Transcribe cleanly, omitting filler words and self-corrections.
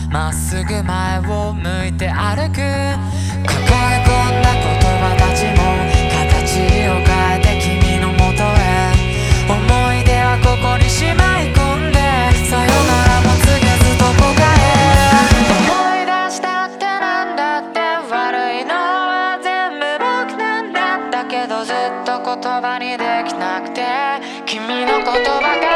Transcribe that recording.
まっすぐ前を向いて歩く。抱え込んだ言葉たちも形を変えて君のもとへ。思い出はここにしまい込んで、さよならも告げずどこかへ。思い出したってなんだって、悪いのは全部僕なんだ。だけどずっと言葉にできなくて、君の言葉が